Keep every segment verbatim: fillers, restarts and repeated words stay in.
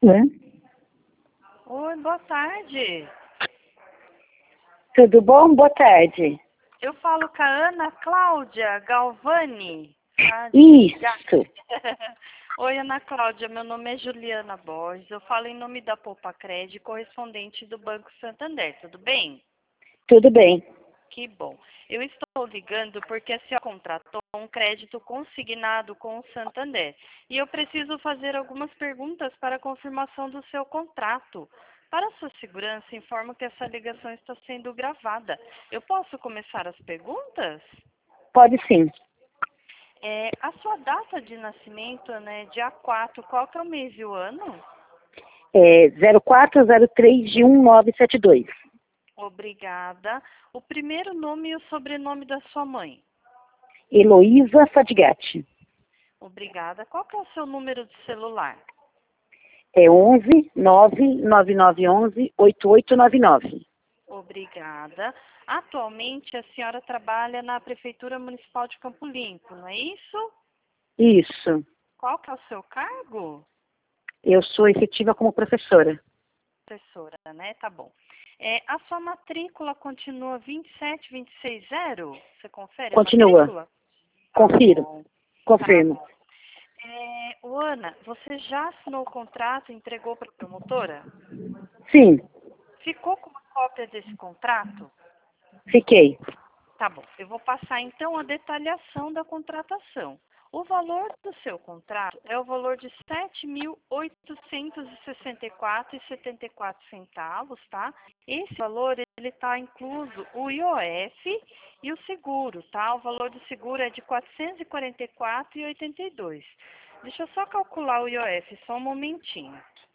Né? Oi, boa tarde. Tudo bom? Boa tarde. Eu falo com a Ana Cláudia Galvani. Tá? Isso. Oi, Ana Cláudia, meu nome é Juliana Borges. Eu falo em nome da Poupa Cred, correspondente do Banco Santander. Tudo bem? Tudo bem. Que bom. Eu estou ligando porque a senhora contratou um crédito consignado com o Santander. E eu preciso fazer algumas perguntas para a confirmação do seu contrato. Para sua segurança, informo que essa ligação está sendo gravada. Eu posso começar as perguntas? Pode sim. É, a sua data de nascimento, né, dia quatro, qual que é o mês e o ano? É zero quatro zero três de um nove sete dois. Obrigada. O primeiro nome e o sobrenome da sua mãe? Heloísa Fadigatti. Obrigada. Qual que é o seu número de celular? É onze nove nove nove onze oito oito nove nove. Obrigada. Atualmente a senhora trabalha na Prefeitura Municipal de Campo Limpo, não é isso? Isso. Qual que é o seu cargo? Eu sou efetiva como professora. Professora, né? Tá bom. É, a sua matrícula continua vinte e sete vinte e seis zero? Você confere a Continua. matrícula? Tá Confiro. bom. Tá Confirmo. bom. É, ô, Ana, você já assinou o contrato e entregou para a promotora? Sim, Ficou com uma cópia desse contrato? fiquei. Tá bom, eu vou passar então a detalhação da contratação. O valor do seu contrato é o valor de sete mil oitocentos e sessenta e quatro reais e setenta e quatro centavos, tá? Esse valor ele está incluso o I O F e o seguro, tá? O valor do seguro é de quatrocentos e quarenta e quatro reais e oitenta e dois centavos. Deixa eu só calcular o I O F, só um momentinho.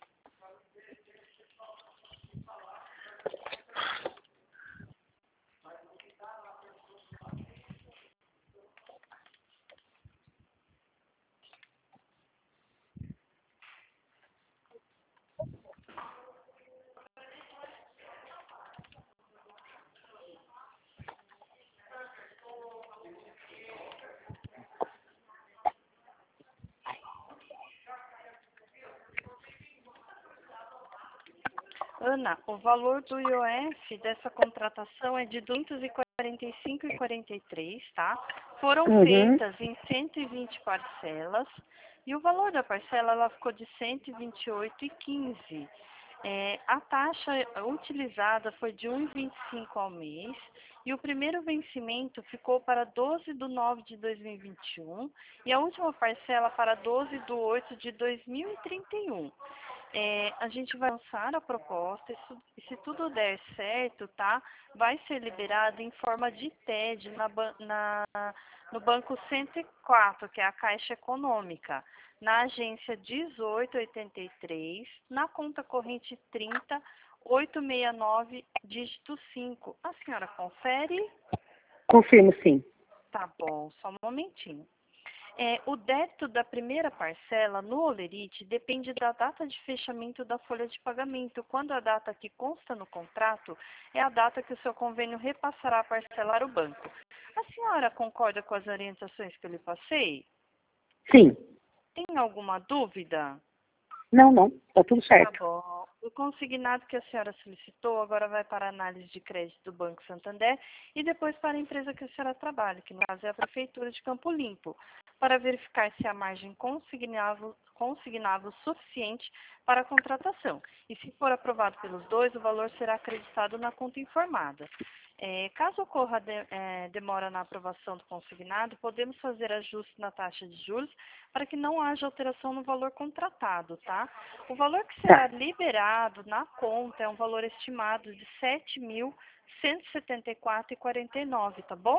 Ana, o valor do I O F dessa contratação é de duzentos e quarenta e cinco reais e quarenta e três centavos, tá? Foram Uhum. feitas em cento e vinte parcelas e o valor da parcela ela ficou de cento e vinte e oito reais e quinze centavos. É, a taxa utilizada foi de um vírgula vinte e cinco ao mês e o primeiro vencimento ficou para doze de nove de dois mil e vinte e um e a última parcela para doze de oito de dois mil e trinta e um. É, a gente vai lançar a proposta e, su- e se tudo der certo, tá? Vai ser liberado em forma de T E D na, ban- na- no Banco cento e quatro, que é a Caixa Econômica, na agência dezoito oitenta e três, na conta corrente trinta oitocentos e sessenta e nove, dígito cinco. A senhora confere? Confirmo, sim. Tá bom, só um momentinho. É, o débito da primeira parcela no Olerite depende da data de fechamento da folha de pagamento, quando a data que consta no contrato é a data que o seu convênio repassará a parcelar o banco. A senhora concorda com as orientações que eu lhe passei? Sim. Tem alguma dúvida? Não, não. Tá tudo Tá certo. bom. O consignado que a senhora solicitou agora vai para a análise de crédito do Banco Santander e depois para a empresa que a senhora trabalha, que no caso é a Prefeitura de Campo Limpo, para verificar se há margem consignável, consignável suficiente para a contratação. E se for aprovado pelos dois, o valor será acreditado na conta informada. É, caso ocorra de, é, demora na aprovação do consignado, podemos fazer ajuste na taxa de juros para que não haja alteração no valor contratado, tá? O valor que será Tá. liberado na conta é um valor estimado de sete mil cento e setenta e quatro reais e quarenta e nove centavos, tá bom?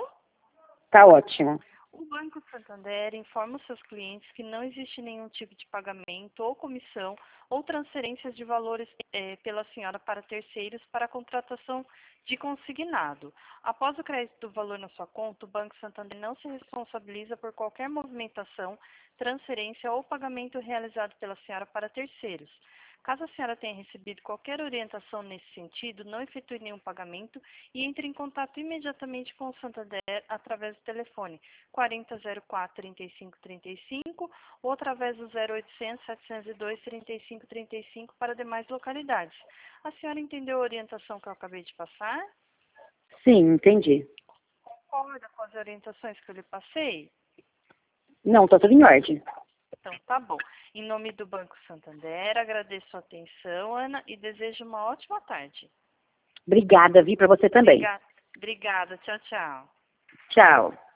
Tá ótimo. O Banco Santander informa os seus clientes que não existe nenhum tipo de pagamento ou comissão ou transferências de valores eh, pela senhora para terceiros para a contratação de consignado. Após o crédito do valor na sua conta, o Banco Santander não se responsabiliza por qualquer movimentação, transferência ou pagamento realizado pela senhora para terceiros. Caso a senhora tenha recebido qualquer orientação nesse sentido, não efetue nenhum pagamento e entre em contato imediatamente com o Santander através do telefone quarenta, zero quatro, trinta e cinco, trinta e cinco ou através do zero oitocentos, setecentos e dois, trinta e cinco, trinta e cinco para demais localidades. A senhora entendeu a orientação que eu acabei de passar? Sim, entendi. Concorda com as orientações que eu lhe passei? Não, tá tudo em ordem. Então, tá bom. Em nome do Banco Santander, agradeço a atenção, Ana, e desejo uma ótima tarde. Obrigada, Vi, para você também. Obrigada. Obrigada. Tchau, tchau. Tchau.